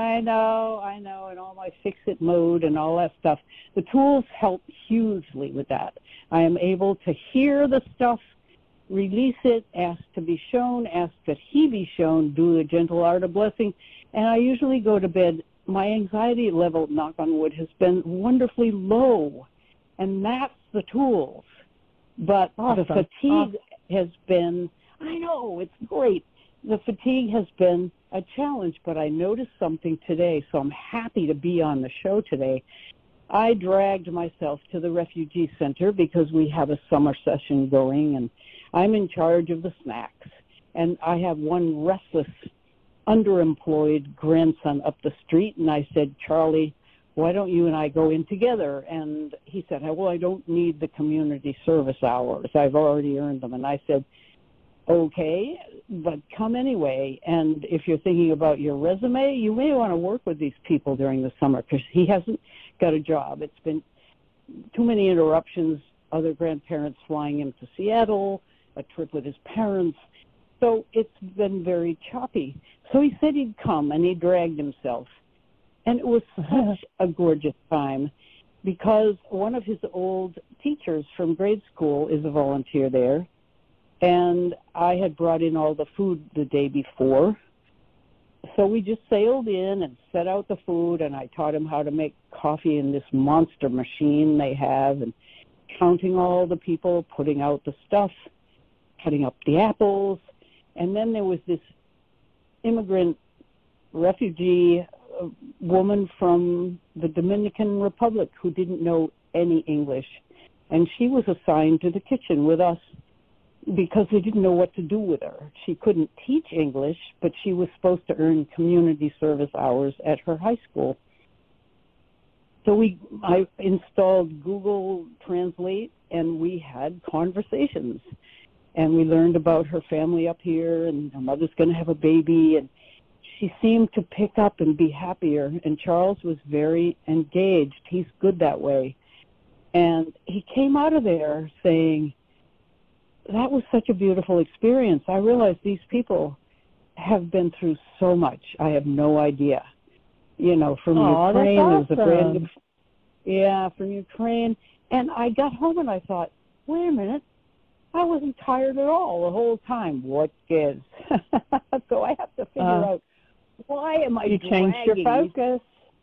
I know, and all my fix-it mode and all that stuff. The tools help hugely with that. I am able to hear the stuff, release it, ask to be shown, ask that he be shown, do the gentle art of blessing, and I usually go to bed. My anxiety level, knock on wood, has been wonderfully low, and that's the tools. But the fatigue has been, I know, it's great. The fatigue has been a challenge, but I noticed something today, so I'm happy to be on the show today. I dragged myself to the refugee center because we have a summer session going, and I'm in charge of the snacks. And I have one restless, underemployed grandson up the street, and I said, Charlie, why don't you and I go in together? And he said, well, I don't need the community service hours. I've already earned them. And I said, okay, but come anyway. And if you're thinking about your resume, you may want to work with these people during the summer because he hasn't got a job. It's been too many interruptions, other grandparents flying him to Seattle, a trip with his parents. So it's been very choppy. So he said he'd come, and he dragged himself. And it was such a gorgeous time because one of his old teachers from grade school is a volunteer there. And I had brought in all the food the day before. So we just sailed in and set out the food, and I taught him how to make coffee in this monster machine they have, and counting all the people, putting out the stuff, cutting up the apples. And then there was this immigrant refugee woman from the Dominican Republic who didn't know any English. And she was assigned to the kitchen with us because we didn't know what to do with her. She couldn't teach English, but she was supposed to earn community service hours at her high school. So I installed Google Translate, and we had conversations. And we learned about her family up here, and her mother's going to have a baby, and she seemed to pick up and be happier. And Charles was very engaged. He's good that way. And he came out of there saying, that was such a beautiful experience. I realized these people have been through so much. I have no idea. You know, from Ukraine, awesome. There's a brand new, from Ukraine. And I got home and I thought, wait a minute, I wasn't tired at all the whole time. What gives? So I have to figure out, why am I You changed your focus.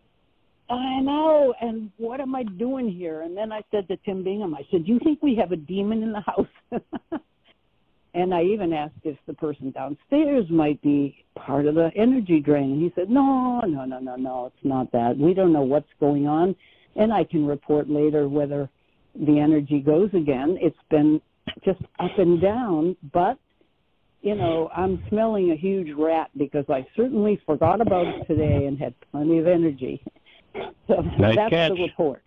I know, and what am I doing here? And then I said to Tim Bingham, I said, do you think we have a demon in the house? And I even asked if the person downstairs might be part of the energy drain. And he said, no, it's not that. We don't know what's going on, and I can report later whether the energy goes again. It's been just up and down, but, you know, I'm smelling a huge rat because I certainly forgot about it today and had plenty of energy. So nice that's catch. the report.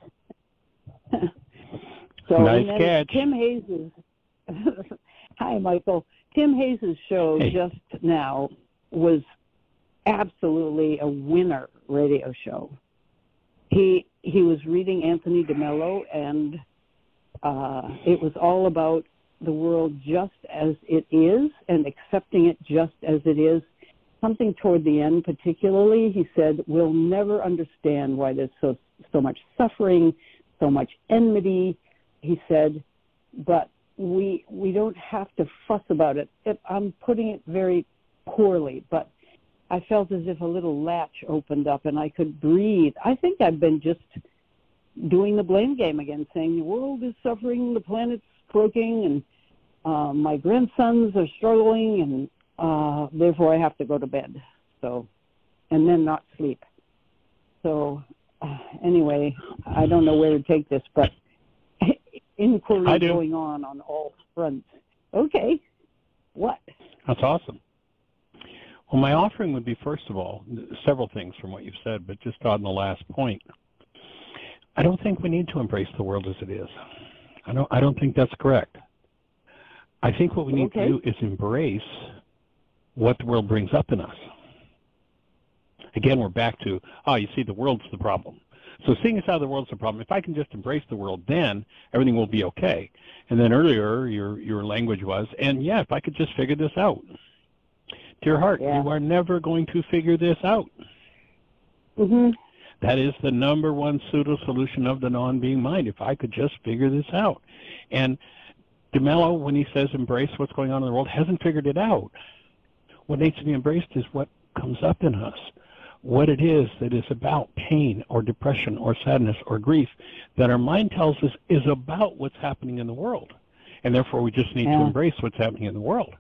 So nice and then catch. Tim Hayes' hi, Michael. Tim Hayes' show just now was absolutely a winner radio show. He was reading Anthony DeMello, and it was all about the world just as it is and accepting it just as it is. Something toward the end particularly, he said, we'll never understand why there's so much suffering, so much enmity. He said, but we don't have to fuss about it. I'm putting it very poorly, but I felt as if a little latch opened up and I could breathe. I think I've been just doing the blame game again, saying the world is suffering, the planet's croaking, and my grandsons are struggling, and therefore I have to go to bed, so, and then not sleep. So anyway, I don't know where to take this, but inquiry going on all fronts. Okay, what? That's awesome. Well, my offering would be, first of all, several things from what you've said, but just on the last point, I don't think we need to embrace the world as it is. I don't think that's correct. I think what we need to do is embrace what the world brings up in us. Again, we're back to, you see, the world's the problem. So seeing as how the world's the problem, if I can just embrace the world, then everything will be okay. And then earlier, your language was, and if I could just figure this out. Dear heart, you are never going to figure this out. Mm-hmm. That is the number one pseudo solution of the non-being mind. If I could just figure this out. And DeMello, when he says embrace what's going on in the world, hasn't figured it out. What needs to be embraced is what comes up in us, what it is that is about pain or depression or sadness or grief that our mind tells us is about what's happening in the world. And therefore we just need to embrace what's happening in the world.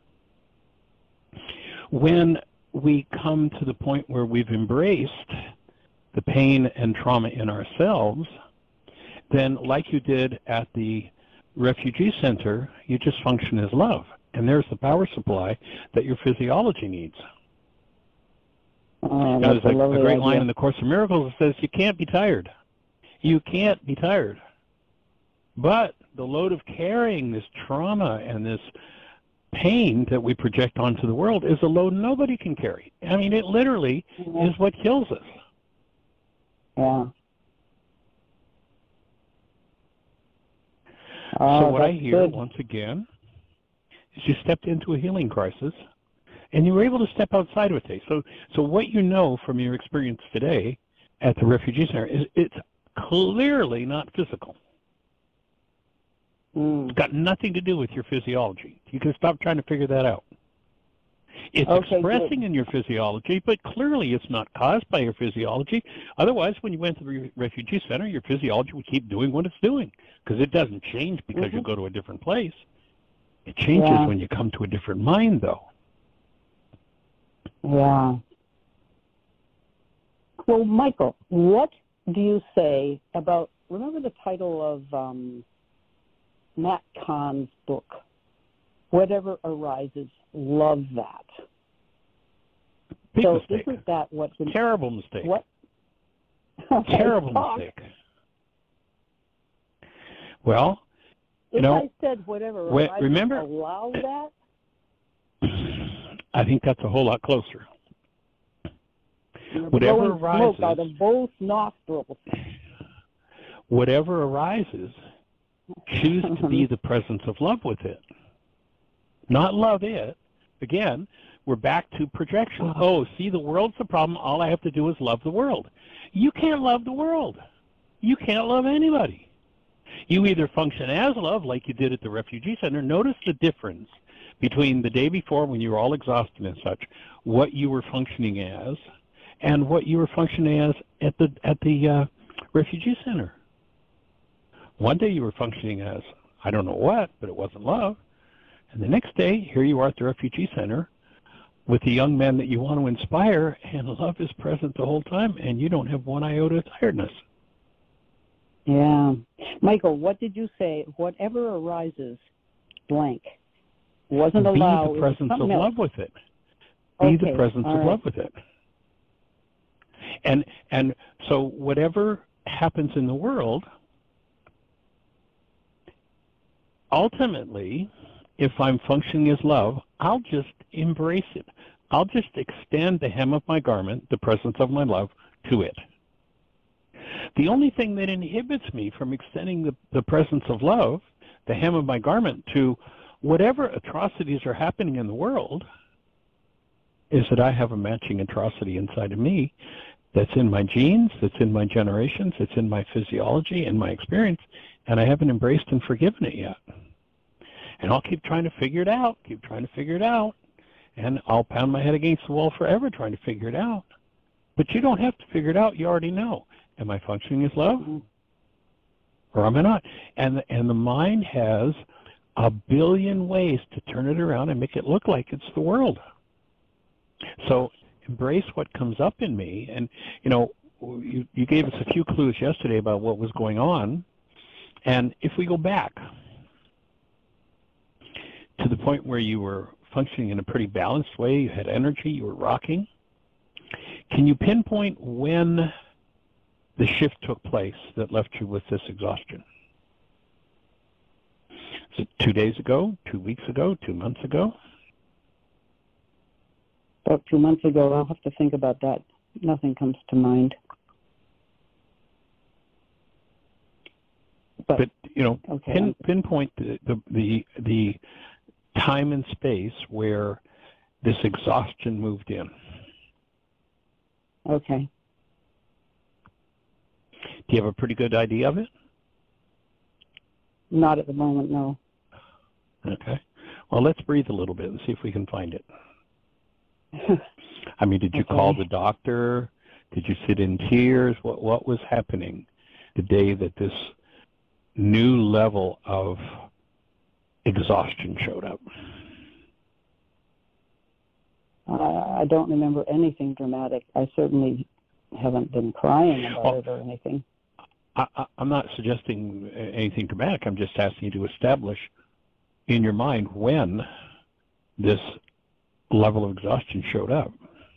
When we come to the point where we've embraced the pain and trauma in ourselves, then like you did at the refugee center, you just function as love. And there's the power supply that your physiology needs. Now, there's a great idea. line in the Course in Miracles that says, you can't be tired. You can't be tired. But the load of carrying this trauma and this pain that we project onto the world is a load nobody can carry. I mean, it literally is what kills us. Yeah. So what I hear, good. once again, is you stepped into a healing crisis, and you were able to step outside of it. So what you know from your experience today at the refugee center is it's clearly not physical. It's got nothing to do with your physiology. You can stop trying to figure that out. It's expressing in your physiology, but clearly it's not caused by your physiology. Otherwise, when you went to the refugee center, your physiology would keep doing what it's doing, because it doesn't change because you go to a different place. It changes when you come to a different mind, though. Yeah. Well, Michael, what do you say about, remember the title of Matt Kahn's book, Whatever Arises, Love That. Big mistake. Isn't that what's... Terrible mistake. What? Terrible mistake. Well, if I said whatever arises, remember, allow that? I think that's a whole lot closer. Whatever arises, smoke out of both nostrils. Whatever arises, choose to be the presence of love with it. Not love it. Again, we're back to projection. Oh, see, the world's the problem. All I have to do is love the world. You can't love the world. You can't love anybody. You either function as love, like you did at the refugee center. Notice the difference between the day before, when you were all exhausted and such, what you were functioning as, and what you were functioning as at the refugee center. One day you were functioning as, I don't know what, but it wasn't love. And the next day, here you are at the refugee center with the young men that you want to inspire, and love is present the whole time, and you don't have one iota of tiredness. Yeah. Michael, what did you say? Whatever arises, blank. Wasn't allowed. Be the presence of love with it. Be the presence of love with it. And so whatever happens in the world, ultimately, if I'm functioning as love, I'll just embrace it. I'll just extend the hem of my garment, the presence of my love, to it. The only thing that inhibits me from extending the presence of love, the hem of my garment, to whatever atrocities are happening in the world, is that I have a matching atrocity inside of me that's in my genes, that's in my generations, it's in my physiology and my experience, and I haven't embraced and forgiven it yet. And I'll keep trying to figure it out, and I'll pound my head against the wall forever trying to figure it out. But you don't have to figure it out. You already know. Am I functioning as love? Or am I not? And the mind has a billion ways to turn it around and make it look like it's the world. So embrace what comes up in me. And, you know, you gave us a few clues yesterday about what was going on. And if we go back to the point where you were functioning in a pretty balanced way, you had energy, you were rocking, can you pinpoint when the shift took place that left you with this exhaustion? Is it 2 days ago, 2 weeks ago, 2 months ago? About 2 months ago. I'll have to think about that. Nothing comes to mind. But you know, pinpoint the time and space where this exhaustion moved in. Okay. Do you have a pretty good idea of it? Not at the moment, no. Okay. Well, let's breathe a little bit and see if we can find it. I mean, did you call the doctor? Did you sit in tears? What was happening the day that this new level of exhaustion showed up? I don't remember anything dramatic. I certainly haven't been crying about it or anything. I'm not suggesting anything dramatic. I'm just asking you to establish in your mind when this level of exhaustion showed up.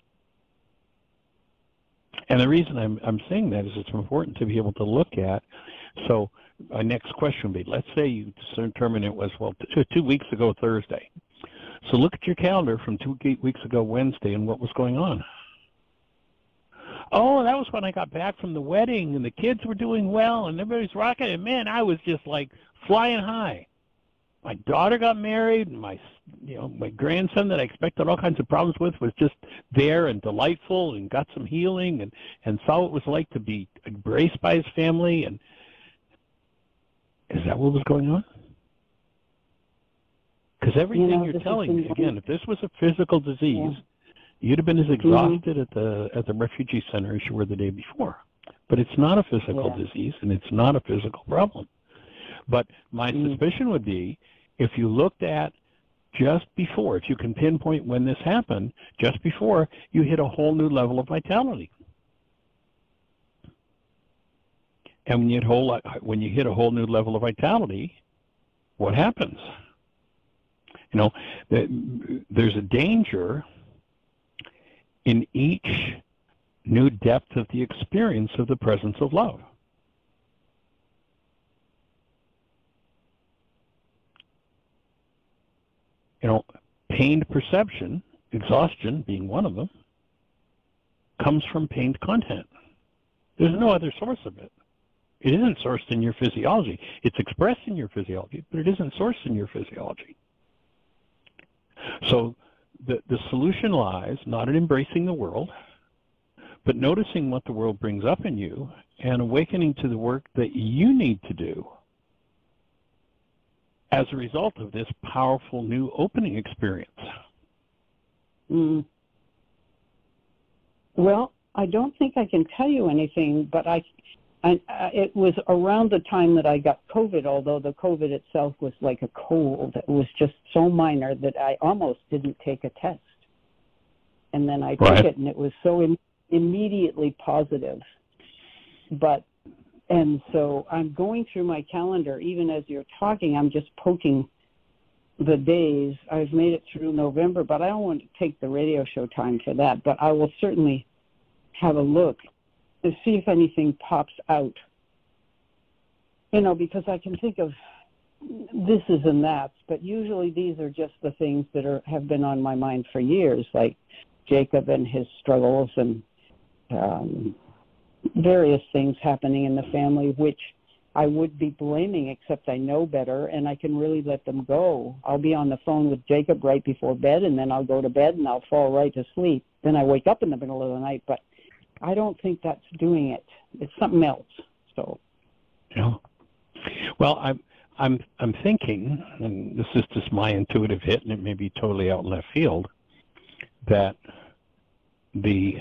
And the reason I'm saying that is it's important to be able to look at. So my next question would be, let's say you determine it was, well, 2 weeks ago Thursday. So look at your calendar from 2 weeks ago Wednesday and what was going on. Oh, that was when I got back from the wedding and the kids were doing well and everybody's rocking. And man, I was just like flying high. My daughter got married, and my grandson that I expected all kinds of problems with was just there and delightful and got some healing and saw what it was like to be embraced by his family. And is that what was going on? Because everything you're telling me, again, if this was a physical disease, you'd have been as exhausted at the refugee center as you were the day before. But it's not a physical disease, and it's not a physical problem. But my suspicion would be, if you looked at just before, if you can pinpoint when this happened, just before, you hit a whole new level of vitality. And when you hit a whole new level of vitality, what happens? You know, there's a danger in each new depth of the experience of the presence of love. You know, pained perception, exhaustion being one of them, comes from pained content. There's no other source of it. It isn't sourced in your physiology. It's expressed in your physiology, but it isn't sourced in your physiology. So the solution lies not in embracing the world, but noticing what the world brings up in you and awakening to the work that you need to do as a result of this powerful new opening experience. Well, I don't think I can tell you anything, but it was around the time that I got COVID, although the COVID itself was like a cold. It was just so minor that I almost didn't take a test. And then I took it, and it was so immediately positive. And so I'm going through my calendar. Even as you're talking, I'm just poking the days. I've made it through November, but I don't want to take the radio show time for that. But I will certainly have a look to see if anything pops out. You know, because I can think of thises and that's, but usually these are just the things that have been on my mind for years, like Jacob and his struggles and various things happening in the family, which I would be blaming, except I know better, and I can really let them go. I'll be on the phone with Jacob right before bed, and then I'll go to bed, and I'll fall right to sleep. Then I wake up in the middle of the night, but I don't think that's doing it. It's something else. So, yeah. Well, I'm thinking, and this is just my intuitive hit, and it may be totally out in left field, that the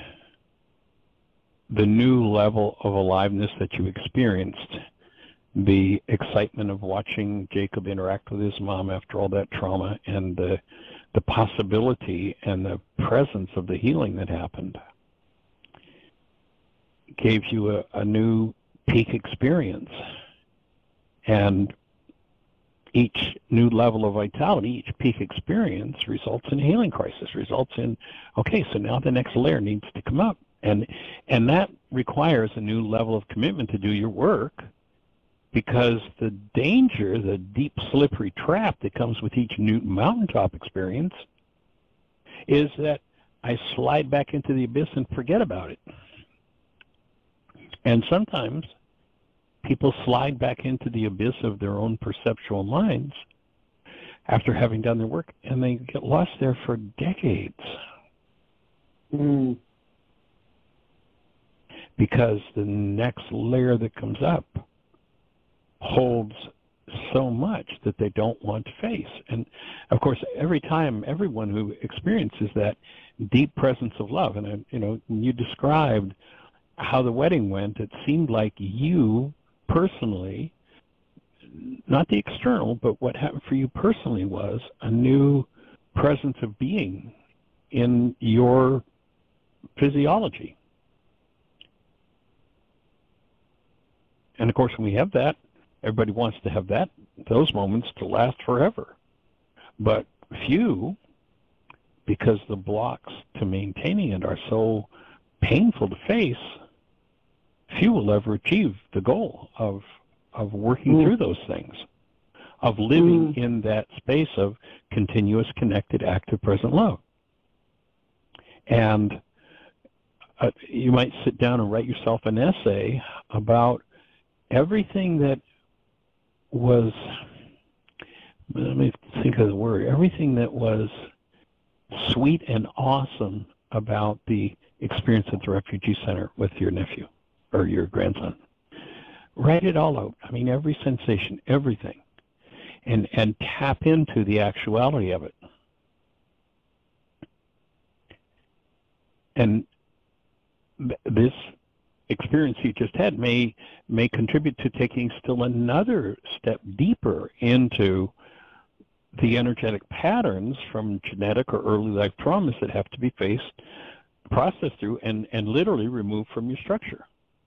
new level of aliveness that you experienced, the excitement of watching Jacob interact with his mom after all that trauma, and the possibility and the presence of the healing that happened, gave you a new peak experience. And each new level of vitality, each peak experience results in a healing crisis, results in, okay, so now the next layer needs to come up. And that requires a new level of commitment to do your work, because the danger, the deep, slippery trap that comes with each new mountaintop experience is that I slide back into the abyss and forget about it. And sometimes people slide back into the abyss of their own perceptual minds after having done their work, and they get lost there for decades. because the next layer that comes up holds so much that they don't want to face. And of course, every time, everyone who experiences that deep presence of love, and when you described how the wedding went, it seemed like you personally, not the external, but what happened for you personally was a new presence of being in your physiology. And of course, when we have that, everybody wants to have those moments to last forever. But few, because the blocks to maintaining it are so painful to face, few will ever achieve the goal of working through those things, of living in that space of continuous, connected, active, present love. And you might sit down and write yourself an essay about everything that was, let me think of the word, everything that was sweet and awesome about the experience at the Refugee Center with your nephew or your grandson. Write it all out. I mean, every sensation, everything. And tap into the actuality of it. And this experience you just had may contribute to taking still another step deeper into the energetic patterns from genetic or early life traumas that have to be faced, processed through, and literally removed from your structure.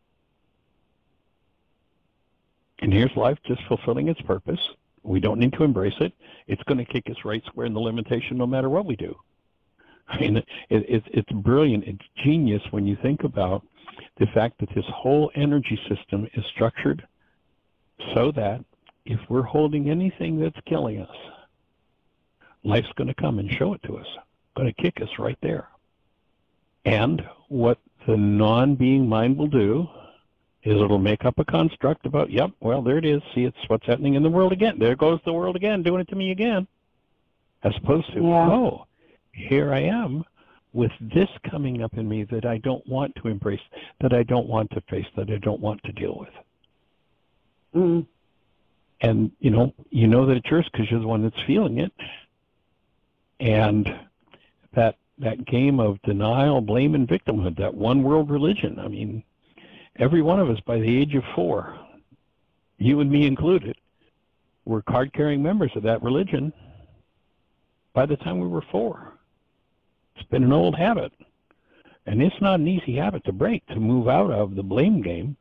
And here's life just fulfilling its purpose. We don't need to embrace it. It's going to kick us right square in the limitation no matter what we do. I mean, it's brilliant. It's genius when you think about the fact that this whole energy system is structured so that if we're holding anything that's killing us, life's going to come and show it to us, going to kick us right there. And what the non-being mind will do is it'll make up a construct about, yep, well, there it is. See, it's what's happening in the world again. There goes the world again, doing it to me again. As opposed to, oh, here I am with this coming up in me that I don't want to embrace, that I don't want to face, that I don't want to deal with. Mm. And, you know that it's yours because you're the one that's feeling it. And that game of denial, blame, and victimhood, that one world religion, I mean, every one of us by the age of 4, you and me included, were card-carrying members of that religion by the time we were 4. It's been an old habit. And it's not an easy habit to break, to move out of the blame game,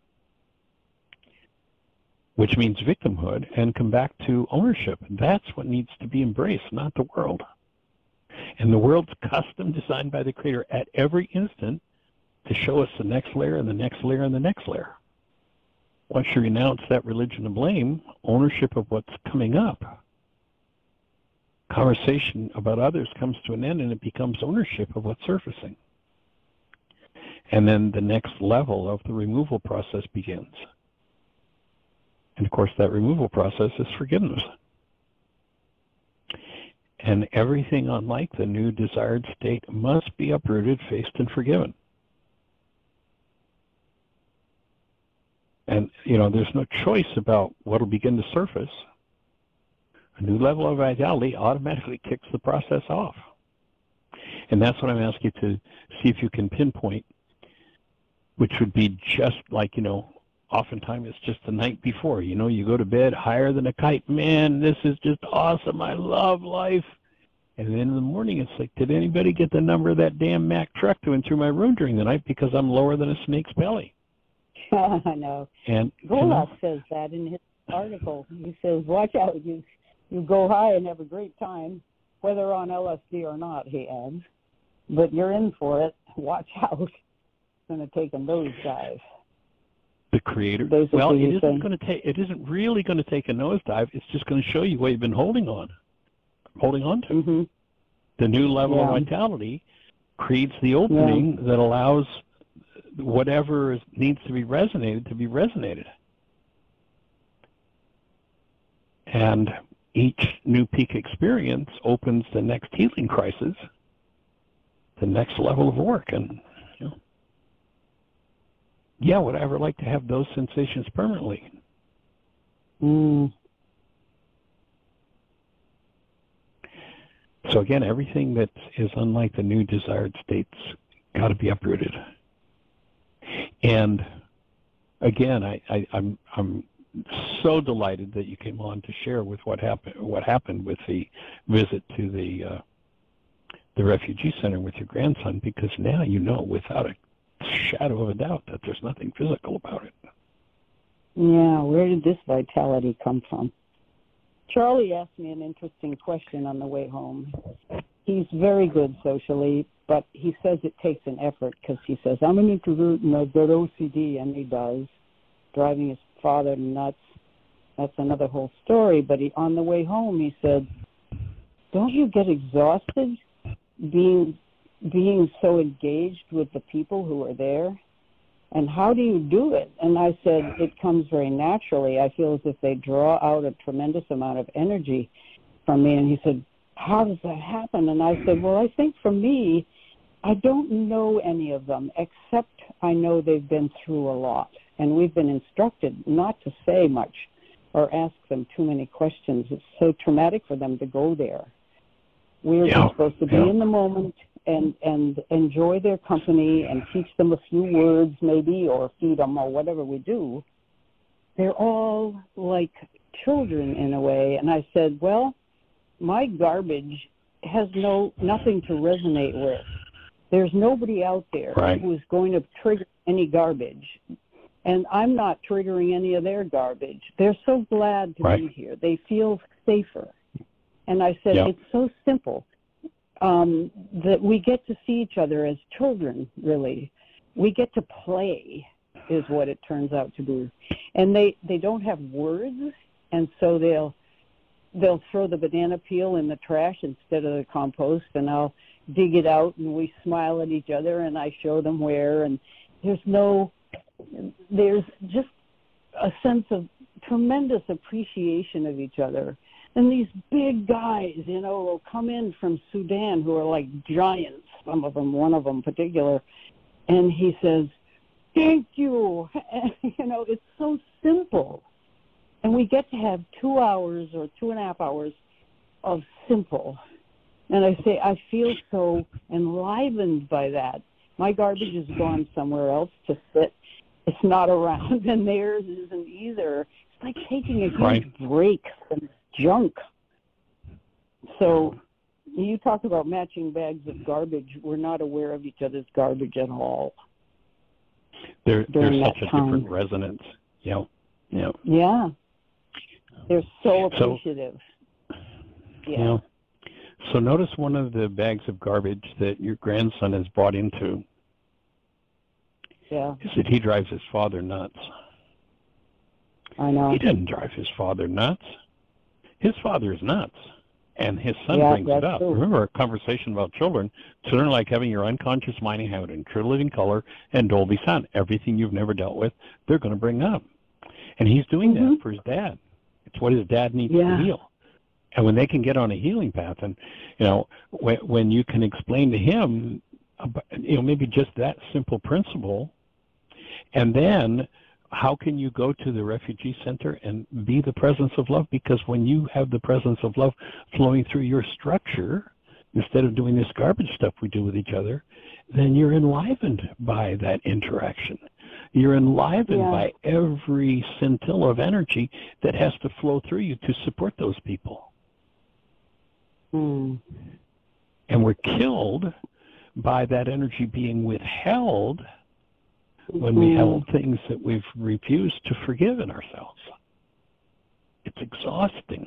which means victimhood, and come back to ownership. That's what needs to be embraced, not the world. And the world's custom designed by the Creator at every instant to show us the next layer and the next layer and the next layer. Once you renounce that religion of blame, ownership of what's coming up, conversation about others comes to an end and it becomes ownership of what's surfacing. And then the next level of the removal process begins. And of course, that removal process is forgiveness. And everything unlike the new desired state must be uprooted, faced, and forgiven. And, there's no choice about what will begin to surface. A new level of vitality automatically kicks the process off. And that's what I'm asking you to see if you can pinpoint, which would be just like, oftentimes it's just the night before. You go to bed higher than a kite. Man, this is just awesome. I love life. And then in the morning, it's like, did anybody get the number of that damn Mack truck that went through my room during the night because I'm lower than a snake's belly? I know. And Golok says that in his article. He says, watch out. You go high and have a great time, whether on LSD or not, he adds. But you're in for it. Watch out. It's going to take a nosedive. The Creator. Basically, well, it isn't really going to take a nosedive. It's just going to show you what you've been holding on to. Mm-hmm. The new level of vitality creates the opening that allows whatever needs to be resonated. And each new peak experience opens the next healing crisis, the next level of work. And yeah, would I ever like to have those sensations permanently? Mm. So again, everything that is unlike the new desired states got to be uprooted. And again, I'm so delighted that you came on to share with what happened with the visit to the refugee center with your grandson, because now you know without a shadow of a doubt that there's nothing physical about it. Yeah, where did this vitality come from? Charlie asked me an interesting question on the way home. He's very good socially, but he says it takes an effort because he says, I'm an introvert and I've got OCD, and he does, driving his father nuts. That's another whole story. But on the way home, he said, don't you get exhausted being so engaged with the people who are there? And how do you do it? And I said, it comes very naturally. I feel as if they draw out a tremendous amount of energy from me. And he said, how does that happen? And I said, well, I think for me, I don't know any of them, except I know they've been through a lot. And we've been instructed not to say much or ask them too many questions. It's so traumatic for them to go there. We're just supposed to be in the moment and enjoy their company and teach them a few words maybe, or feed them, or whatever we do. They're all like children in a way. And I said, well, my garbage has nothing to resonate with. There's nobody out there who's going to trigger any garbage. And I'm not triggering any of their garbage. They're so glad to be here. They feel safer. And I said, it's so simple. That we get to see each other as children, really. We get to play, is what it turns out to be. And they don't have words, and so they'll throw the banana peel in the trash instead of the compost, and I'll dig it out, and we smile at each other, and I show them where, and there's just a sense of tremendous appreciation of each other. And these big guys, will come in from Sudan who are like giants, some of them, one of them in particular, and he says, thank you. And, it's so simple. And we get to have 2 hours or 2.5 hours of simple. And I say, I feel so enlivened by that. My garbage has gone somewhere else to sit. It's not around, and theirs isn't either. It's like taking a huge break from junk. So you talk about matching bags of garbage. We're not aware of each other's garbage at all. There's such a different resonance. Yeah. They're so appreciative. So notice one of the bags of garbage that your grandson has bought into. Is that he drives his father nuts. I know. He doesn't drive his father nuts. His father is nuts, and his son brings it up. True. Remember our conversation about children? Children are like having your unconscious mind inhabited in True Living Color and Dolby Sound. Everything you've never dealt with, they're going to bring up. And he's doing that for his dad. It's what his dad needs to heal. And when they can get on a healing path, and, when you can explain to him, maybe just that simple principle, and then how can you go to the refugee center and be the presence of love? Because when you have the presence of love flowing through your structure, instead of doing this garbage stuff we do with each other, then you're enlivened by that interaction. You're enlivened by every scintilla of energy that has to flow through you to support those people. And we're killed by that energy being withheld when we held things that we've refused to forgive in ourselves. It's exhausting.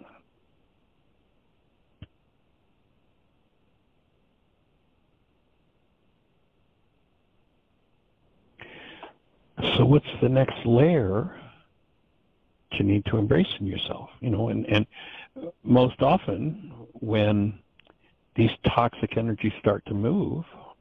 So what's the next layer that you need to embrace in yourself? And most often when these toxic energies start to move,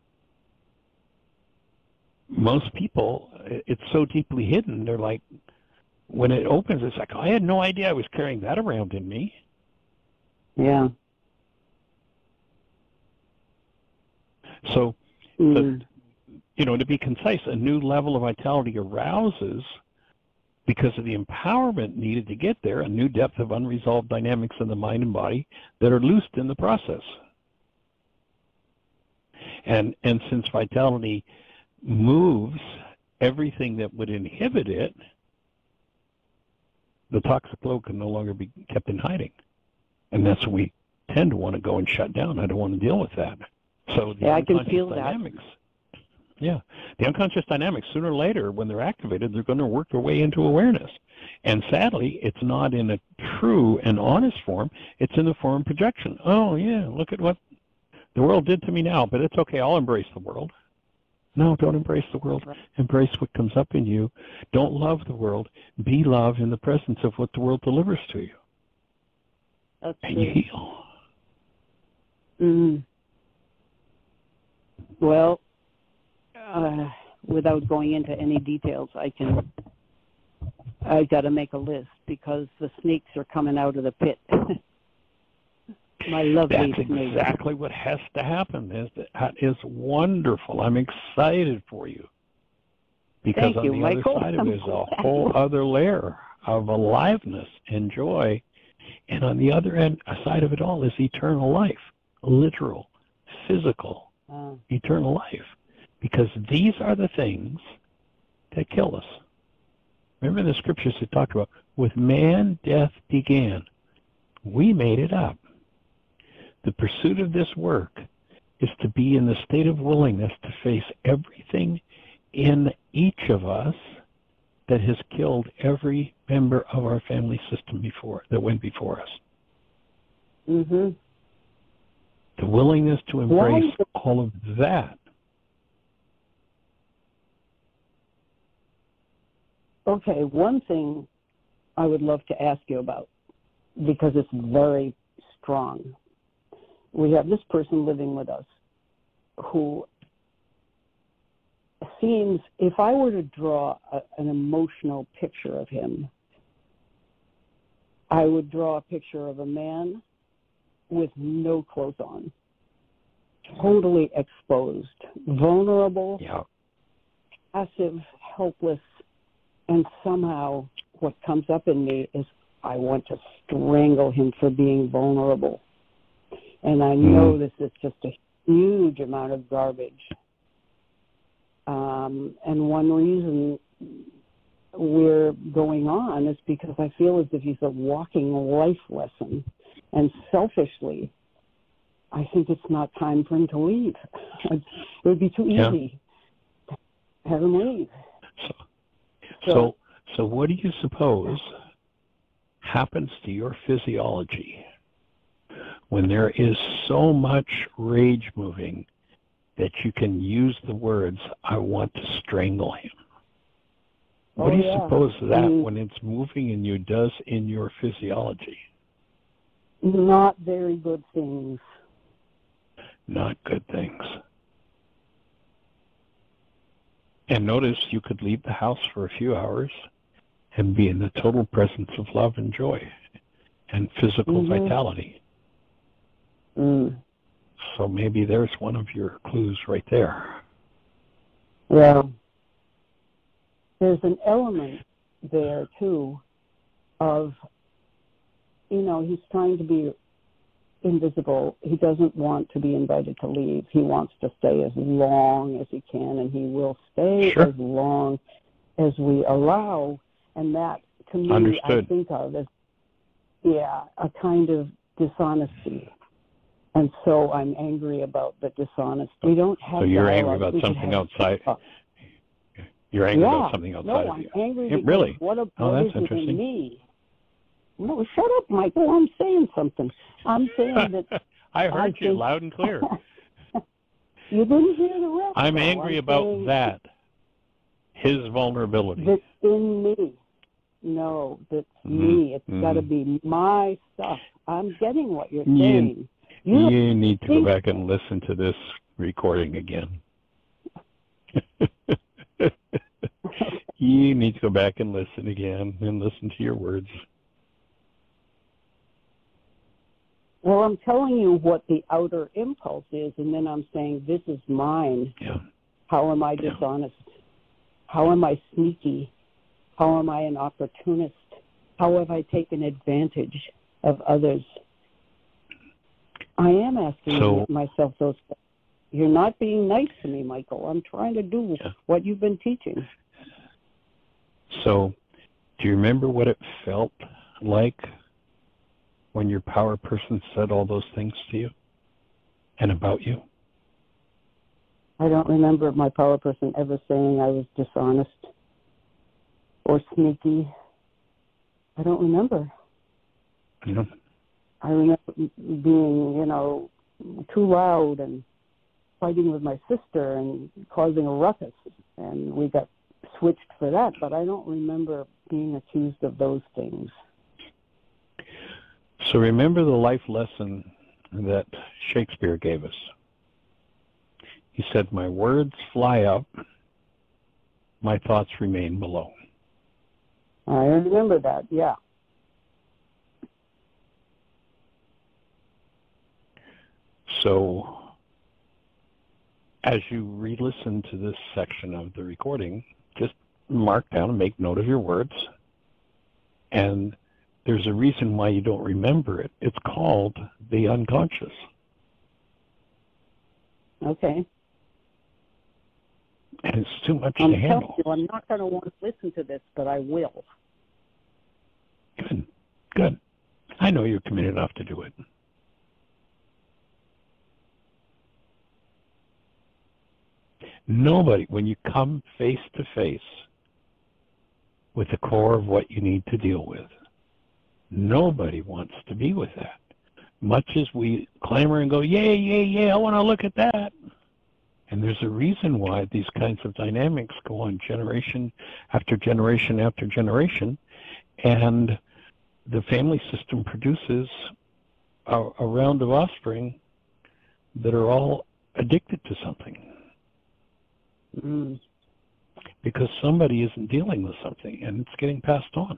most people, it's so deeply hidden, they're like, when it opens, it's like, I had no idea I was carrying that around in me. Yeah. So the to be concise, a new level of vitality arouses because of the empowerment needed to get there, a new depth of unresolved dynamics in the mind and body that are loosed in the process. And since vitality moves everything that would inhibit it, the toxic load can no longer be kept in hiding. And that's when we tend to want to go and shut down. I don't want to deal with that. So the I can feel dynamics, the unconscious dynamics, sooner or later, when they're activated, they're going to work their way into awareness. And sadly, it's not in a true and honest form. It's in the form of projection. Oh, yeah, look at what the world did to me now, but it's okay. I'll embrace the world. No, don't embrace the world. Embrace what comes up in you. Don't love the world. Be love in the presence of what the world delivers to you. That's and true. You heal. Mm. Well, without going into any details, I got to make a list because the snakes are coming out of the pit. My lovely That's snake. exactly what has to happen. That is wonderful. I'm excited for you. Because Thank on you, the Michael. other side of it is a whole other layer of aliveness and joy. And on the other end, side of it all is eternal life, literal, physical, eternal life. Because these are the things that kill us. Remember the scriptures that talk about, with man death began. We made it up. The pursuit of this work is to be in the state of willingness to face everything in each of us that has killed every member of our family system that went before us. Mm-hmm. The willingness to embrace all of that. Okay, one thing I would love to ask you about, because it's very strong. We have this person living with us who seems, if I were to draw an emotional picture of him, I would draw a picture of a man with no clothes on, totally exposed, vulnerable, passive, helpless, and somehow what comes up in me is I want to strangle him for being vulnerable. And I know this is just a huge amount of garbage. And one reason we're going on is because I feel as if he's a walking life lesson. And selfishly, I think it's not time for him to leave. It would be too easy to have him leave. So what do you suppose happens to your physiology when there is so much rage moving that you can use the words, I want to strangle him? What do you suppose that, when it's moving in you, does in your physiology? Not very good things. Not good things. And notice you could leave the house for a few hours and be in the total presence of love and joy and physical vitality. So maybe there's one of your clues right there. Well, there's an element there, too, of, he's trying to be invisible. He doesn't want to be invited to leave. He wants to stay as long as he can, and he will stay as long as we allow. And that, to me, I think of as, a kind of dishonesty. And so I'm angry about the dishonesty. We don't have. So you're angry about something outside. You're angry about something outside of you. No, I'm angry because really? What that's is it interesting. in me? No, shut up, Michael. I'm saying something. I'm saying that. I heard you loud and clear. You didn't hear the rest. I'm angry about that. His vulnerability. That's in me. No, that's me. It's got to be my stuff. I'm getting what you're saying. You need to go back and listen to this recording again. You need to go back and listen again and listen to your words. Well, I'm telling you what the outer impulse is, and then I'm saying, this is mine. Yeah. How am I dishonest? How am I sneaky? How am I an opportunist? How have I taken advantage of others? I am asking myself those questions. You're not being nice to me, Michael. I'm trying to do what you've been teaching. So, do you remember what it felt like when your power person said all those things to you and about you? I don't remember my power person ever saying I was dishonest or sneaky. I don't remember. Yeah. I remember being, too loud and fighting with my sister and causing a ruckus, and we got switched for that, but I don't remember being accused of those things. So remember the life lesson that Shakespeare gave us. He said, my words fly up, my thoughts remain below. I remember that, yeah. So as you re-listen to this section of the recording, just mark down and make note of your words. And there's a reason why you don't remember it. It's called the unconscious. Okay. And it's too much to handle. I'm not going to want to listen to this, but I will. Good. Good. I know you're committed enough to do it. Nobody, when you come face to face with the core of what you need to deal with, nobody wants to be with that. Much as we clamor and go, yay, yay, yay, I want to look at that. And there's a reason why these kinds of dynamics go on generation after generation after generation. And the family system produces a round of offspring that are all addicted to something. Mm. Because somebody isn't dealing with something and it's getting passed on.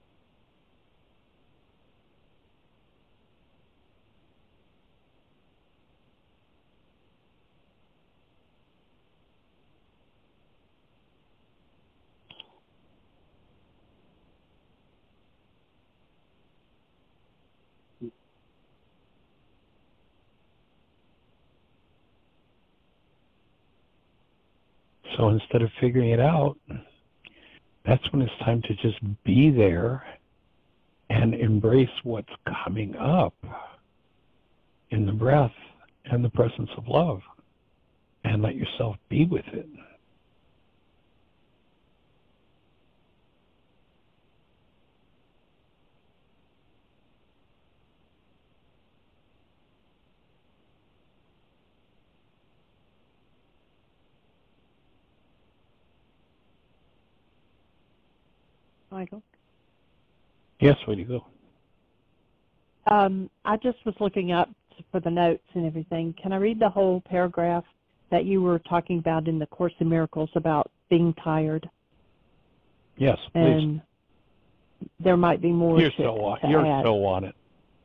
So instead of figuring it out, that's when it's time to just be there and embrace what's coming up in the breath and the presence of love and let yourself be with it. Michael? Yes, where do you go? I just was looking up for the notes and everything. Can I read the whole paragraph that you were talking about in the Course in Miracles about being tired? Yes, please. And there might be more You're to so on it.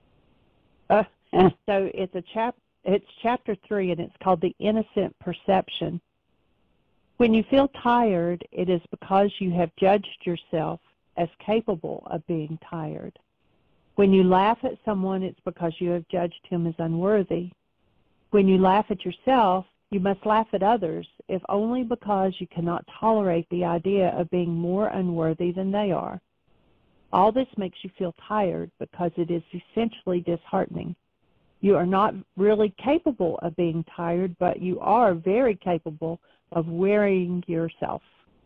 So it's chapter 3, and it's called The Innocent Perception. When you feel tired, it is because you have judged yourself as capable of being tired. When you laugh at someone, it's because you have judged him as unworthy. When you laugh at yourself, you must laugh at others, if only because you cannot tolerate the idea of being more unworthy than they are. All this makes you feel tired because it is essentially disheartening. You are not really capable of being tired, but you are very capable of wearying yourself.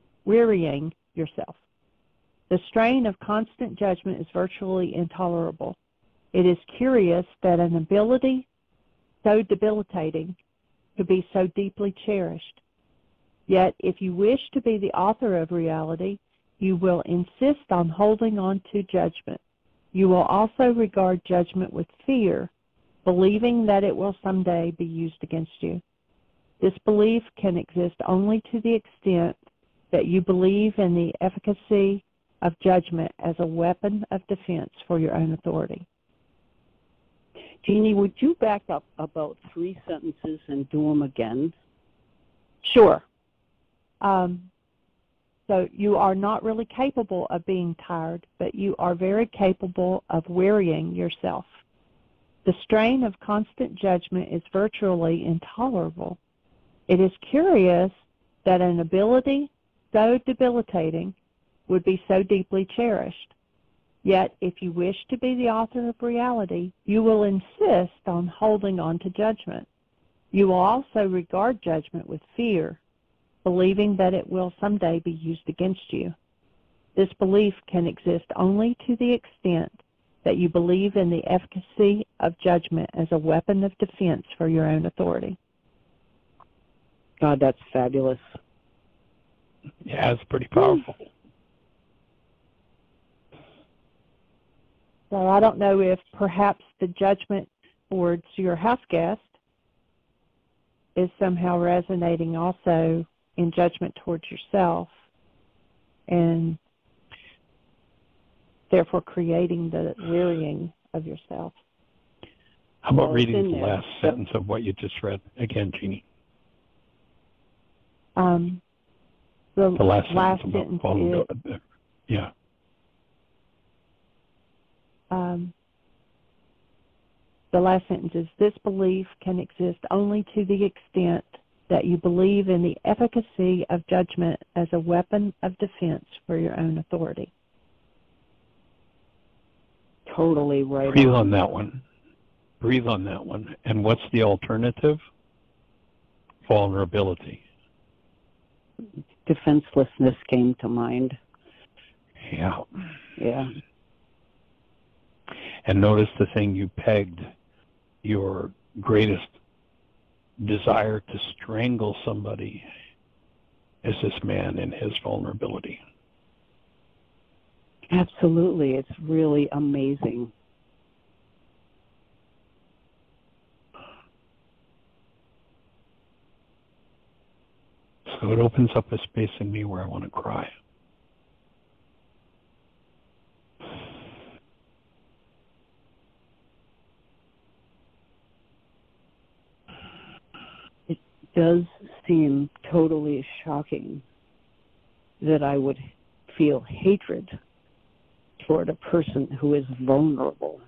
The strain of constant judgment is virtually intolerable. It is curious that an ability so debilitating could be so deeply cherished. Yet, if you wish to be the author of reality, you will insist on holding on to judgment. You will also regard judgment with fear, believing that it will someday be used against you. This belief can exist only to the extent that you believe in the efficacy of judgment as a weapon of defense for your own authority. Jeannie, would you back up about 3 sentences and do them again? Sure. So you are not really capable of being tired, but you are very capable of wearying yourself. The strain of constant judgment is virtually intolerable. It is curious that an ability so debilitating would be so deeply cherished. Yet, if you wish to be the author of reality, you will insist on holding on to judgment. You will also regard judgment with fear, believing that it will someday be used against you. This belief can exist only to the extent that you believe in the efficacy of judgment as a weapon of defense for your own authority. God, that's fabulous. Yeah, it's pretty powerful. So I don't know if perhaps the judgment towards your house guest is somehow resonating also in judgment towards yourself, and therefore creating the wearying of yourself. How about reading the last sentence of what you just read again, Jeannie? The last sentence is, yeah. The last sentence is, this belief can exist only to the extent that you believe in the efficacy of judgment as a weapon of defense for your own authority. Totally right. Breathe on that one. Breathe on that one. And what's the alternative? Vulnerability. Defenselessness came to mind. Yeah. Yeah. And notice the thing you pegged, your greatest desire to strangle somebody is this man in his vulnerability. Absolutely. It's really amazing. So it opens up a space in me where I want to cry. It does seem totally shocking that I would feel hatred toward a person who is vulnerable.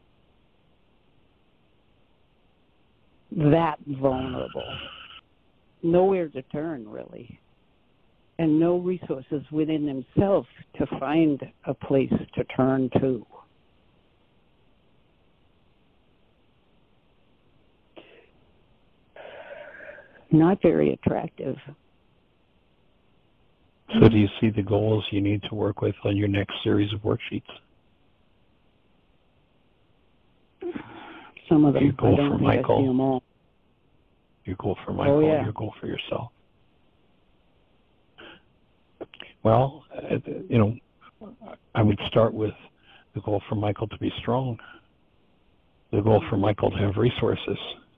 That vulnerable. Nowhere to turn, really. And no resources within himself to find a place to turn to. Not very attractive. So do you see the goals you need to work with on your next series of worksheets? Some of them, Your goal I don't for think I Michael. see them all. Your goal for Michael, your goal for yourself. Well, I would start with the goal for Michael to be strong, the goal for Michael to have resources,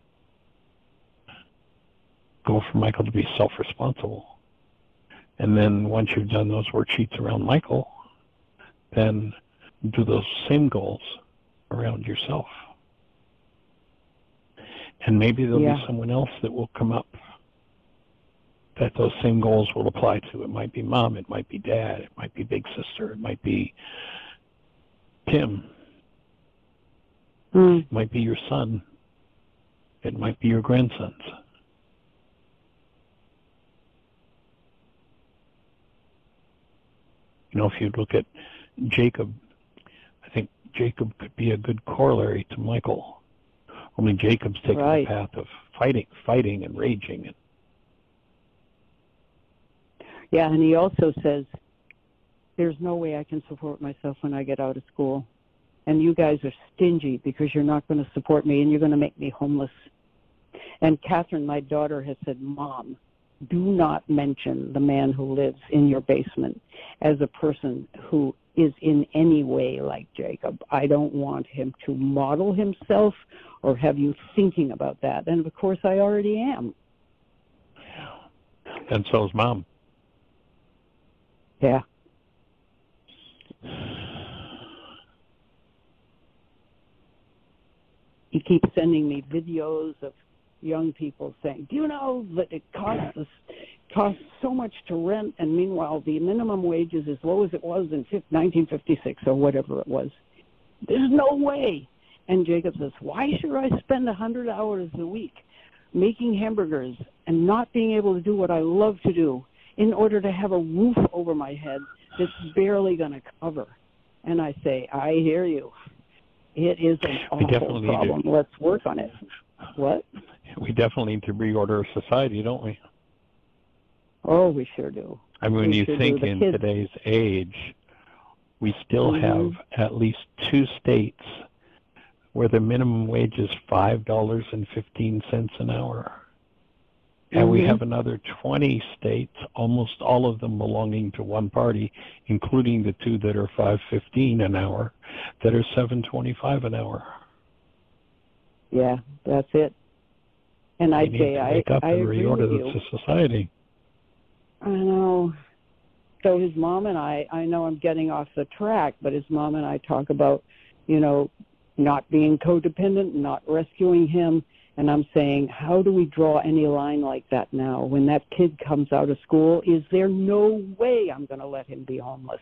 goal for Michael to be self-responsible. And then once you've done those worksheets around Michael, then do those same goals around yourself. And maybe there'll be someone else that will come up that those same goals will apply to. It might be mom, it might be dad, it might be big sister, it might be Tim, it might be your son, it might be your grandsons. You know, if you look at Jacob, I think Jacob could be a good corollary to Michael. Only Jacob's taken the path of fighting and raging. Yeah, and he also says, there's no way I can support myself when I get out of school. And you guys are stingy because you're not going to support me and you're going to make me homeless. And Catherine, my daughter, has said, Mom, do not mention the man who lives in your basement as a person who is in any way like Jacob. I don't want him to model himself or have you thinking about that. And, of course, I already am. And so is Mom. Yeah. He keeps sending me videos of young people saying, do you know that it costs us costs so much to rent, and meanwhile the minimum wage is as low as it was in 1956 or whatever it was. There's no way. And Jacob says, why should I spend 100 hours a week making hamburgers and not being able to do what I love to do in order to have a roof over my head that's barely going to cover? And I say, I hear you. It is an awful problem. Let's work on it. What? We definitely need to reorder our society, don't we? Oh, we sure do. I mean, when you think in today's age, we still have at least 2 states where the minimum wage is $5.15 an hour. And we have another 20 states, almost all of them belonging to one party, including the 2 that are $5.15 an hour, that are $7.25 an hour. Yeah, that's it. And I'd say I agree with you. The society. I know. So his mom and I know I'm getting off the track, but his mom and I talk about, not being codependent, not rescuing him. And I'm saying, how do we draw any line like that now? When that kid comes out of school, is there no way I'm going to let him be homeless?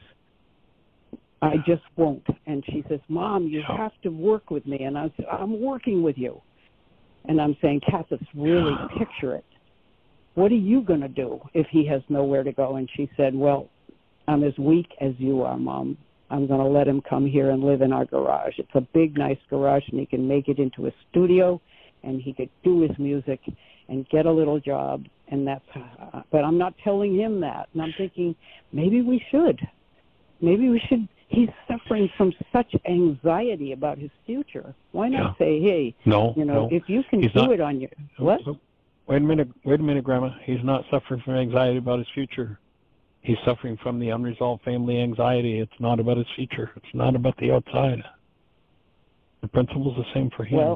I just won't. And she says, Mom, you have to work with me. And I said, I'm working with you. And I'm saying, Kathis, really picture it. What are you going to do if he has nowhere to go? And she said, well, I'm as weak as you are, Mom. I'm going to let him come here and live in our garage. It's a big, nice garage, and he can make it into a studio, and he could do his music and get a little job. And that's, but I'm not telling him that. And I'm thinking, maybe we should. Maybe we should. He's suffering from such anxiety about his future. Why not say, hey, no, if you can do it on your, what? Wait a minute, Grandma. He's not suffering from anxiety about his future. He's suffering from the unresolved family anxiety. It's not about his future. It's not about the outside. The principle's the same for him. Well,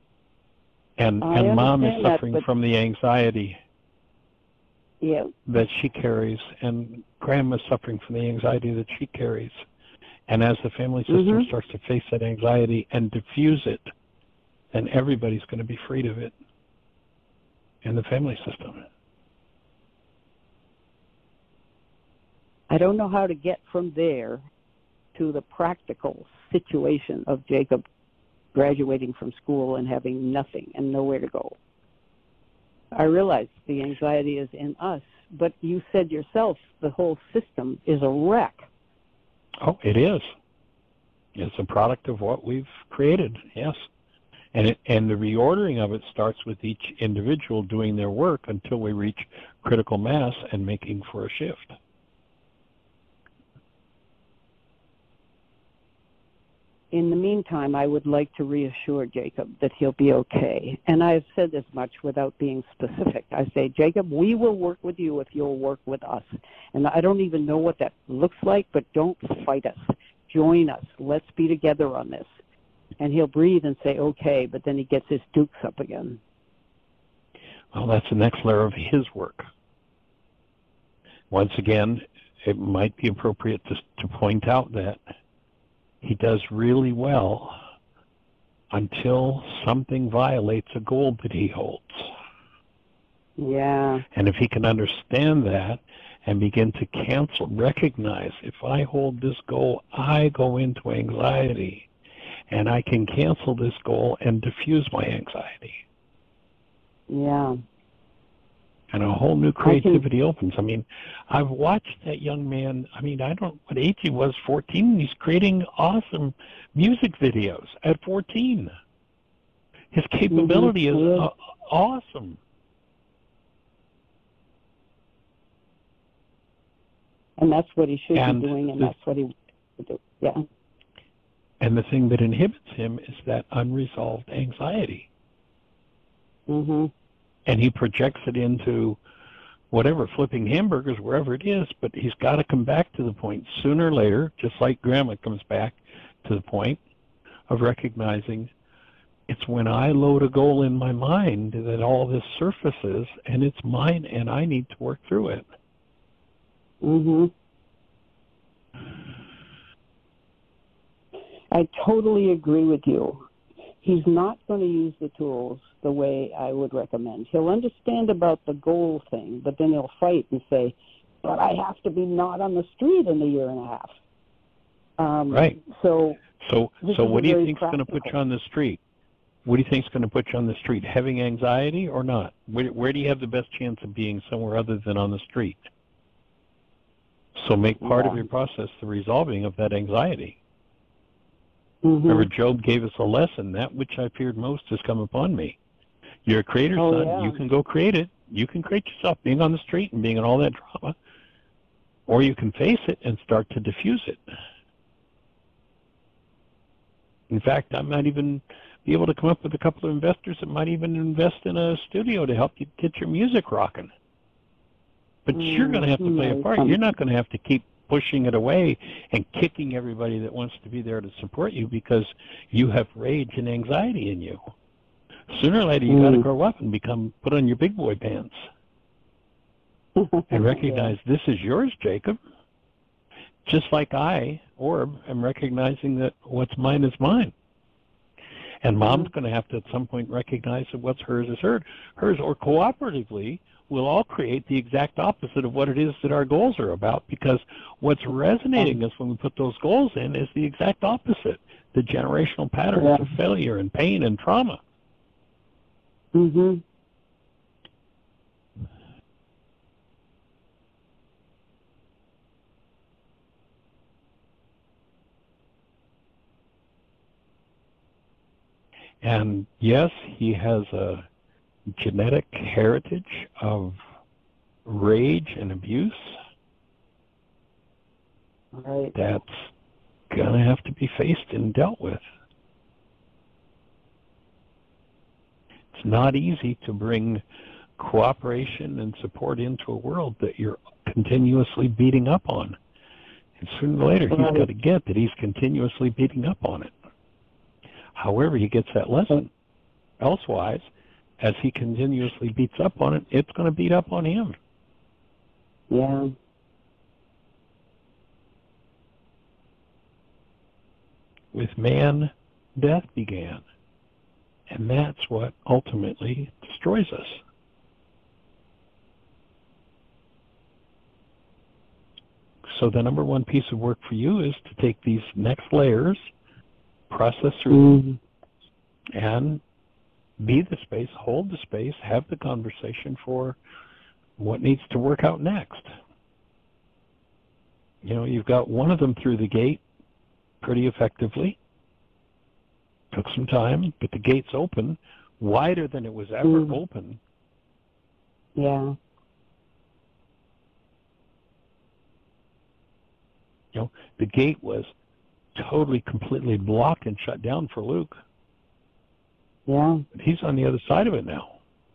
and Mom is suffering from the anxiety that she carries, and Grandma's suffering from the anxiety that she carries. And as the family system starts to face that anxiety and diffuse it, then everybody's going to be freed of it in the family system. I don't know how to get from there to the practical situation of Jacob graduating from school and having nothing and nowhere to go. I realize the anxiety is in us, but you said yourself the whole system is a wreck. Oh, it is. It's a product of what we've created, yes. And the reordering of it starts with each individual doing their work until we reach critical mass and making for a shift. In the meantime, I would like to reassure Jacob that he'll be okay. And I've said this much without being specific. I say, Jacob, we will work with you if you'll work with us. And I don't even know what that looks like, but don't fight us. Join us. Let's be together on this. And he'll breathe and say, okay, but then he gets his dukes up again. Well, that's the next layer of his work. Once again, it might be appropriate to point out that he does really well until something violates a goal that he holds. Yeah. And if he can understand that and begin to recognize, if I hold this goal, I go into anxiety, and I can cancel this goal and diffuse my anxiety. Yeah. And a whole new creativity opens. I mean, I've watched that young man. I mean, I don't know what age he was, 14. He's creating awesome music videos at 14. His capability is awesome. And that's what he should be doing, and that's what he wants to do. Yeah. And the thing that inhibits him is that unresolved anxiety. And he projects it into whatever, flipping hamburgers, wherever it is, but he's got to come back to the point sooner or later, just like Grandma comes back to the point of recognizing it's when I load a goal in my mind that all this surfaces, and it's mine, and I need to work through it. I totally agree with you. He's not going to use the tools the way I would recommend. He'll understand about the goal thing, but then he'll fight and say, but I have to be not on the street in a year and a half. Right. So what do you think is going to put you on the street? What do you think is going to put you on the street? Having anxiety or not? Where do you have the best chance of being somewhere other than on the street? So make part of your process the resolving of that anxiety. Remember, Job gave us a lesson. That which I feared most has come upon me. You're a creator's son. Yeah. You can go create it. You can create yourself being on the street and being in all that drama. Or you can face it and start to diffuse it. In fact, I might even be able to come up with a couple of investors that might even invest in a studio to help you get your music rocking. But you're going to have to play a part. You're not going to have to keep pushing it away and kicking everybody that wants to be there to support you because you have rage and anxiety in you. Sooner or later, you got to grow up and put on your big boy pants and recognize this is yours, Jacob. Just like I, Orb, am recognizing that what's mine is mine. And Mom's going to have to at some point recognize that what's hers is hers, or cooperatively, we'll all create the exact opposite of what it is that our goals are about, because what's resonating us when we put those goals in is the exact opposite, the generational patterns of failure and pain and trauma. And yes, he has a genetic heritage of rage and abuse. Right. That's going to have to be faced and dealt with. It's not easy to bring cooperation and support into a world that you're continuously beating up on. And sooner or later, he's got to get that he's continuously beating up on it. However, he gets that lesson. Elsewise, as he continuously beats up on it, it's going to beat up on him. Yeah. With man, death began. And that's what ultimately destroys us. So the number one piece of work for you is to take these next layers, process through them, and be the space, hold the space, have the conversation for what needs to work out next. You know, you've got one of them through the gate pretty effectively. Took some time, but the gate's open, wider than it was ever open. Yeah. You know, the gate was totally, completely blocked and shut down for Luke. Yeah. But he's on the other side of it now.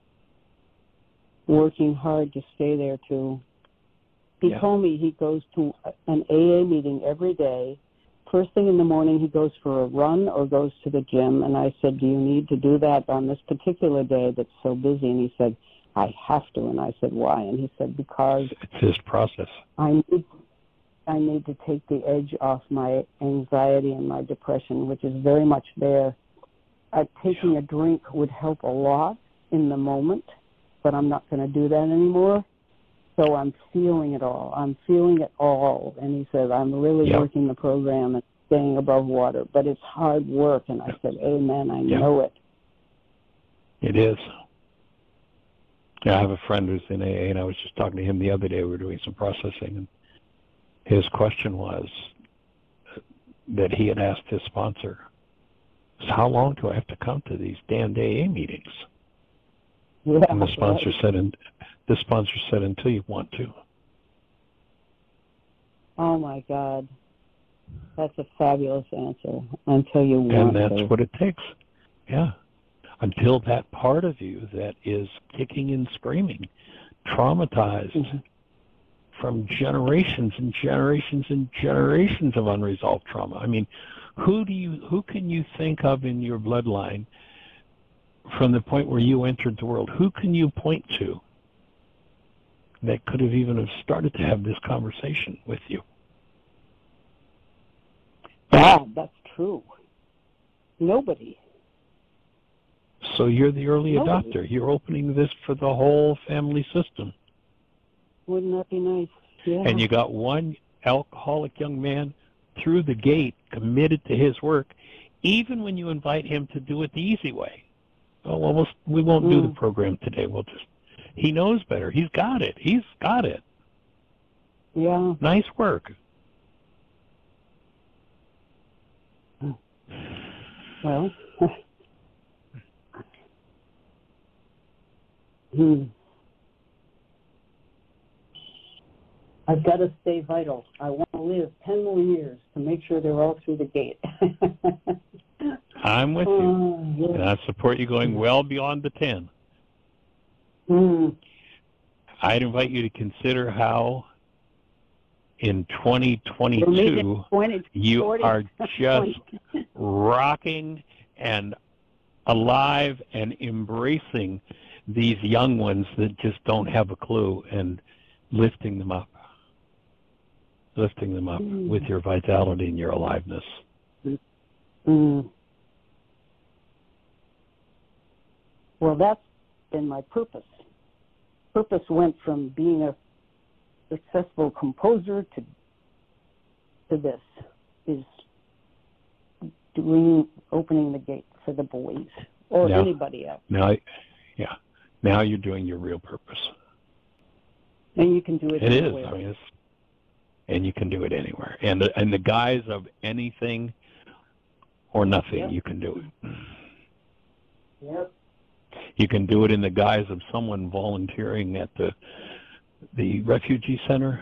Working hard to stay there, too. He told me he goes to an AA meeting every day. First thing in the morning, he goes for a run or goes to the gym. And I said, do you need to do that on this particular day that's so busy? And he said, I have to. And I said, why? And he said, because it's his process. I need to take the edge off my anxiety and my depression, which is very much there. Taking a drink would help a lot in the moment, but I'm not going to do that anymore. So I'm feeling it all. I'm feeling it all. And he said, I'm really working the program and staying above water, but it's hard work. And I said, amen, I know it. It is. Yeah, I have a friend who's in AA, and I was just talking to him the other day. We were doing some processing, and his question was that he had asked his sponsor, how long do I have to come to these damned AA meetings? Yeah, and the sponsor said, until you want to. Oh my God. That's a fabulous answer. Until you want to. And to. that's what it takes. Yeah. Until that part of you that is kicking and screaming, traumatized from generations and generations and generations of unresolved trauma. I mean, who can you think of in your bloodline from the point where you entered the world? Who can you point to that could have even have started to have this conversation with you? Yeah, that's true. Nobody. So you're the early No. adopter. You're opening this for the whole family system. Wouldn't that be nice? Yeah. And you got one alcoholic young man through the gate, committed to his work, even when you invite him to do it the easy way. Oh, well, we won't do the program today. He knows better. He's got it. He's got it. Yeah. Nice work. Well. I've got to stay vital. I want to live 10 more years to make sure they're all through the gate. I'm with you. Yeah. And I support you going well beyond the 10. I'd invite you to consider how in 2022 you are just rocking and alive and embracing these young ones that just don't have a clue and lifting them up with your vitality and your aliveness. Well, that's been my purpose. Purpose went from being a successful composer to this, is opening the gate for the boys or anybody else. Now you're doing your real purpose. And you can do it anywhere. It is. I mean, and you can do it anywhere. And in the guise of anything or nothing, you can do it. Yep. You can do it in the guise of someone volunteering at the refugee center.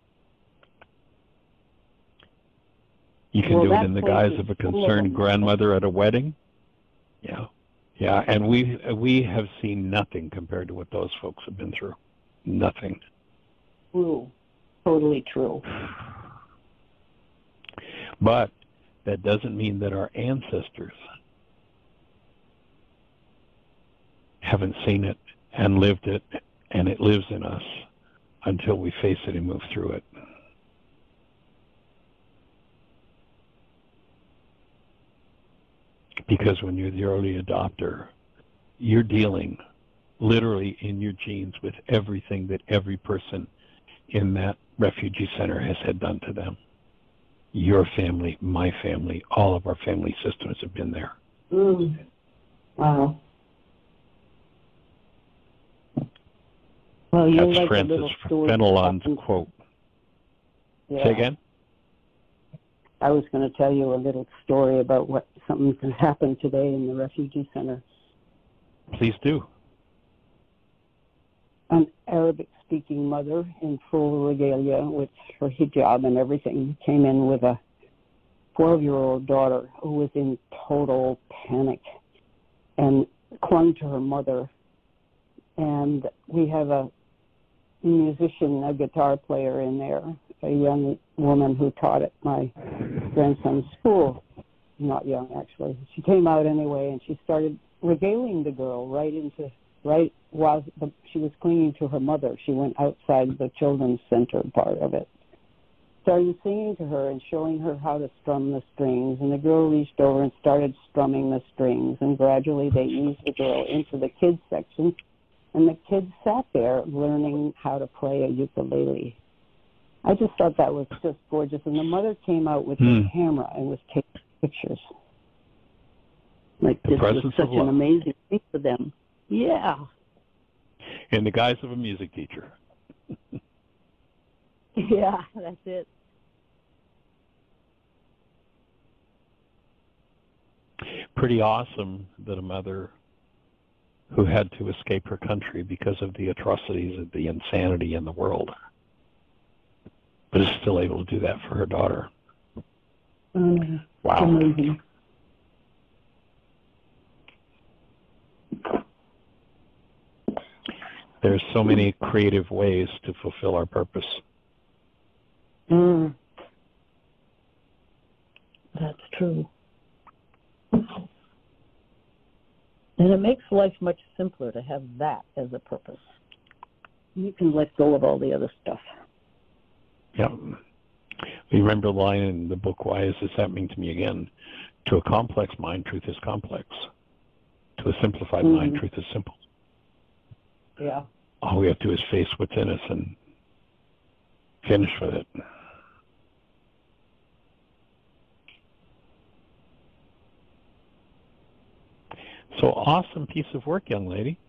You can do it in the guise of a concerned grandmother at a wedding. Yeah. Yeah, and we have seen nothing compared to what those folks have been through. Nothing. True. Totally true. But that doesn't mean that our ancestors haven't seen it and lived it, and it lives in us until we face it and move through it. Because when you're the early adopter, you're dealing literally in your genes with everything that every person in that refugee center has had done to them. Your family, my family, all of our family systems have been there. Wow. Well, that's Francis Fenelon's quote. Yeah. Say again? I was going to tell you a little story about something that happened today in the refugee center. Please do. An Arabic-speaking mother in full regalia with her hijab and everything came in with a 12-year-old daughter who was in total panic and clung to her mother. And we have a musician, a guitar player in there, a young woman who taught at my grandson's school. Not young, actually. She came out anyway, and she started regaling the girl right while she was clinging to her mother. She went outside the children's center part of it. Started singing to her and showing her how to strum the strings, and the girl reached over and started strumming the strings, and gradually they eased the girl into the kids section, and the kids sat there learning how to play a ukulele. I just thought that was just gorgeous, and the mother came out with her camera and was taking pictures. Like, this was such an amazing thing for them. Yeah. In the guise of a music teacher. Yeah, that's it. Pretty awesome that a mother who had to escape her country because of the atrocities of the insanity in the world, but is still able to do that for her daughter. Wow. Amazing. There's so many creative ways to fulfill our purpose. That's true. And it makes life much simpler to have that as a purpose. You can let go of all the other stuff. Yeah. Remember the line in the book, Why Is This Happening to Me Again? To a complex mind, truth is complex. To a simplified mind, truth is simple. Yeah. All we have to do is face what's in us and finish with it. So awesome piece of work, young lady.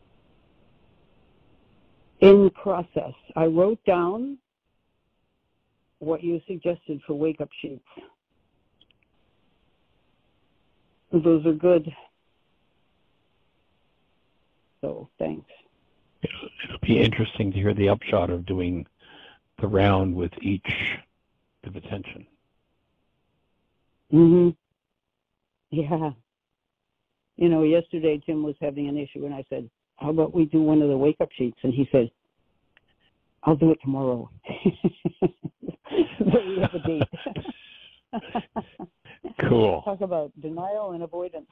In process, I wrote down what you suggested for wake-up sheets. Those are good. So thanks. It'll be interesting to hear the upshot of doing the round with each bit of attention. Mhm. Yeah. You know, yesterday Tim was having an issue, and I said, "How about we do one of the wake-up sheets?" And he said, "I'll do it tomorrow." So we have a date. Cool. Talk about denial and avoidance.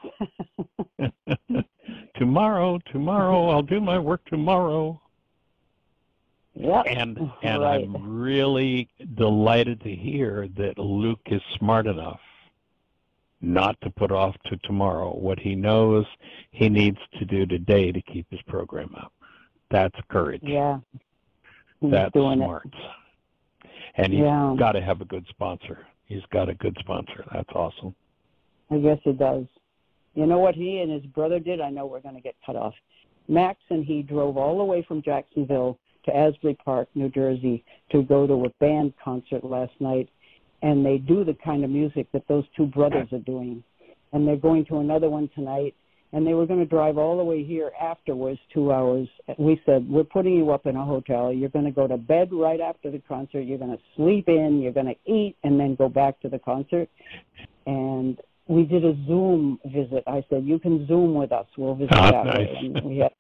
Tomorrow, I'll do my work tomorrow. Yeah. And Right. I'm really delighted to hear that Luke is smart enough not to put off to tomorrow what he knows he needs to do today to keep his program up. That's courage. Yeah. That's smart. And he's got to have a good sponsor. He's got a good sponsor. That's awesome. I guess it does. You know what he and his brother did? I know we're going to get cut off. Max and he drove all the way from Jacksonville to Asbury Park, New Jersey, to go to a band concert last night. And they do the kind of music that those two brothers are doing. And they're going to another one tonight. And they were going to drive all the way here afterwards, 2 hours. We said, we're putting you up in a hotel. You're going to go to bed right after the concert. You're going to sleep in. You're going to eat and then go back to the concert. And we did a Zoom visit. I said, you can Zoom with us. We'll visit that way. And we had...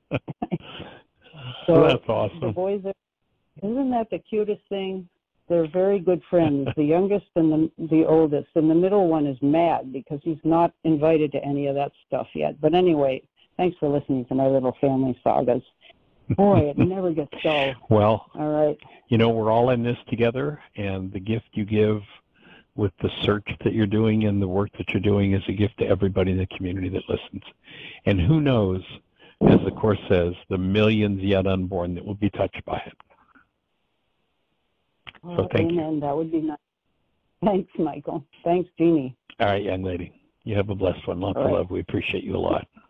So that's awesome. The boys isn't that the cutest thing? They're very good friends, the youngest and the oldest. And the middle one is mad because he's not invited to any of that stuff yet. But anyway, thanks for listening to my little family sagas. Boy, it never gets dull. Well, all right. You know, we're all in this together, and the gift you give with the search that you're doing and the work that you're doing is a gift to everybody in the community that listens. And who knows, as the Course says, the millions yet unborn that will be touched by it. So thank you. That would be nice. Thanks, Michael. Thanks, Jeannie. All right, young lady. You have a blessed one. Lots of love. We appreciate you a lot.